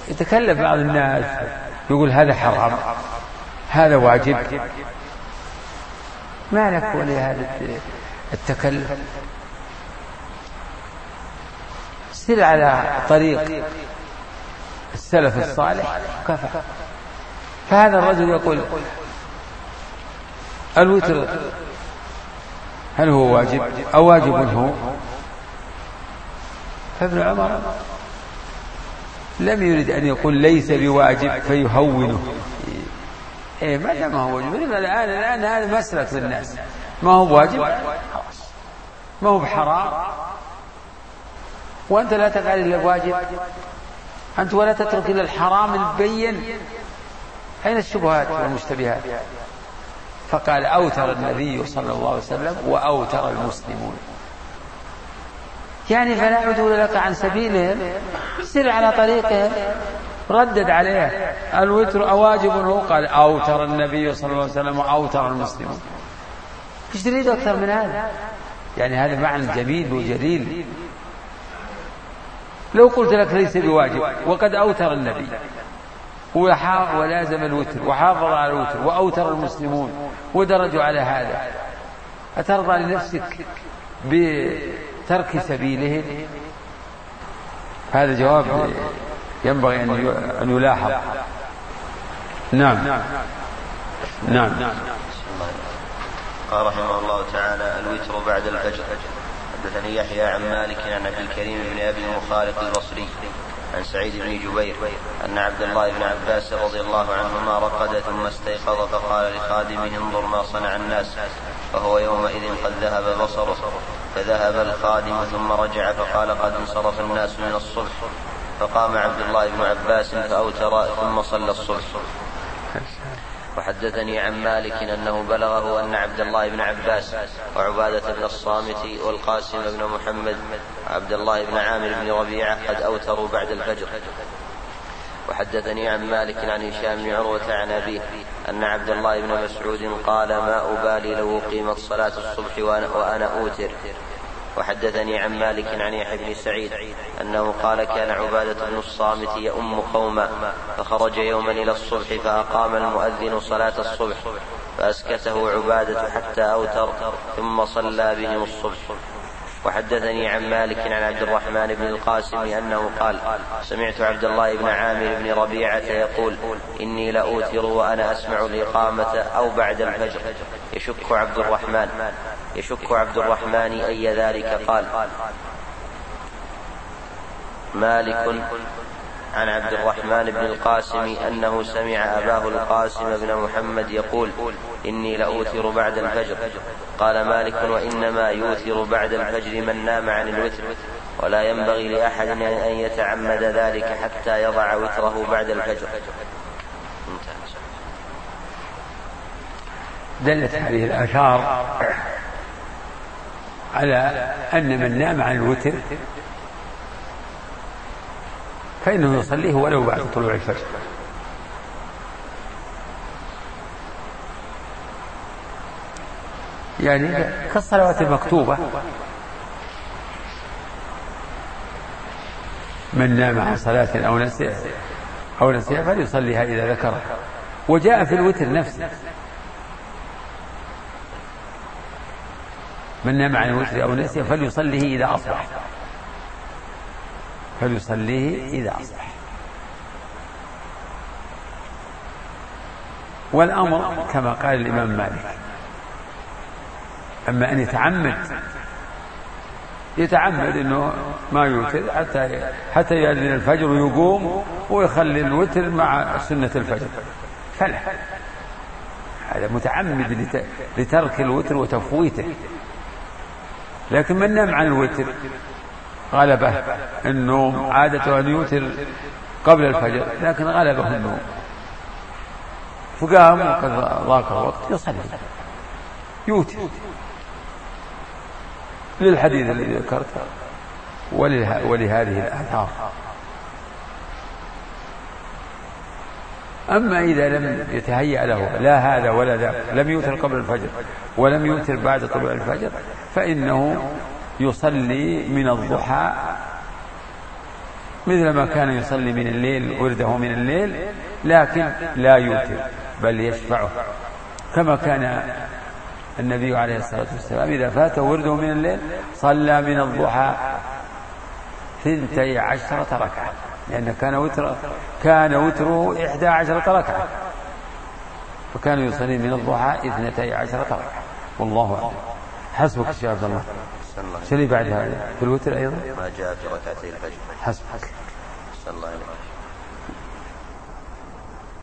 يتكلم بعض الناس يقول هذا حرام هذا واجب، ما لك ولهذا التكلف؟ سل على طريق السلف الصالح كفى. فهذا الرجل يقول الوتر هل هو واجب أو واجب هو؟ فابن عمر لم يرد أن يقول ليس بواجب فيهونه. ما دام هو واجب الآن هذا مسلك للناس، ما هو واجب خلاص، ما هو بحرام، وأنت لا تفعل إلا واجب، أنت ولا تترك إلا الحرام البين. أين الشبهات والمشتبهات؟ فقال أوتر النبي صلى الله عليه وسلم وأوتر المسلمون، يعني فلا عدول لك عن سبيلهم، سر على طريقهم. ردد عليه الوتر أواجب هو؟ قال أوتر النبي صلى الله عليه وسلم وأوتر المسلمون. ايش تريد أكثر من هذا؟ يعني هذا معنى جميل وجليل. لو قلت لك ليس بواجب وقد أوتر النبي ولازم الوتر وحافظ على الوتر وأوتر المسلمون ودرجوا على هذا، أترضى لنفسك بترك سبيله؟ هذا جواب ينبغي أن يلاحظ. نعم. قال رحمه الله تعالى: الوتر بعد الفجر. حدثني يحيى عن مالك عن عبد الكريم بن أبي المخارق البصري عن سعيد بن جبير أن عبد الله بن عباس رضي الله عنهما رقد ثم استيقظ فقال لخادمه: انظر ما صنع الناس، فهو يومئذ قد ذهب بصره. فذهب الخادم ثم رجع فقال: قد انصرف الناس من الصبح. فقام عبد الله بن عباس فأوتر ثم صلى الصبح. وحدثني عن مالك أنه بلغه أن عبد الله بن عباس وعبادة بن الصامت والقاسم بن محمد وعبد الله بن عامر بن ربيعة قد أوتروا بعد الفجر. وحدثني عن مالك عن هشام بن عروة عن أبيه أن عبد الله بن مسعود قال: ما أبالي لو قيمت صلاة الصبح وأنا أوتر. وحدثني عن مالك عن يحيى بن سعيد أنه قال: كان عبادة بن الصامت يؤم قوما فخرج يوما إلى الصبح فأقام المؤذن صلاة الصبح فأسكته عبادة حتى أوتر ثم صلى بهم الصبح. وحدثني عن مالك عن عبد الرحمن بن القاسم أنه قال: سمعت عبد الله بن عامر بن ربيعة يقول: إني لأوتر وأنا أسمع الإقامة أو بعد الفجر. يشك عبد الرحمن أي ذلك قال. مالك عن عبد الرحمن بن القاسم أنه سمع أباه القاسم بن محمد يقول: إني لأوتر بعد الفجر. قال مالك: وإنما يوتر بعد الفجر من نام عن الوتر، ولا ينبغي لأحد أن يتعمد ذلك حتى يضع وتره بعد الفجر. دلت هذه الآثار على أن من نام عن الوتر فإنه يصليه ولو بعد طلوع الفجر. يعني كالصلوات المكتوبة، من نام عن صلاة أو نسيها فليصليها إذا ذكرها. وجاء في الوتر نفسه: من نام عن الوتر أو نسيه فليصليه إذا أصبح. والأمر كما قال الإمام مالك: أما أن يتعمد أنه ما يوتر حتى يأذن الفجر ويقوم ويخلي الوتر مع سنة الفجر، فلا، هذا متعمد لترك الوتر وتفويته. لكن من نام عن الوتر غلبه النوم، عادته أن يوتر قبل الفجر لكن غلبه النوم فقام وقد ضاق الوقت، يصلي يوتر للحديث الذي ذكرته ولهذه الآثار. أما إذا لم يتهيأ له لا هذا ولا ذاك، لم يوتر قبل الفجر ولم يوتر بعد طلوع الفجر، فإنه يصلي من الضحى مثل ما كان يصلي من الليل ورده من الليل، لكن لا يوتر بل يشفعه، كما كان النبي عليه الصلاة والسلام إذا فاته ورده من الليل صلى من الضحى 12 ركعة، لأن كان وتره 11 ركعة، فكان يصلي من الضحى 12 ركعة. والله أعلم. حسبك الشيخ عبد الله. شلي بعد هذا في الوتر أيضا ما جاء في ركعتي الفجر. حسبك. الله عليك.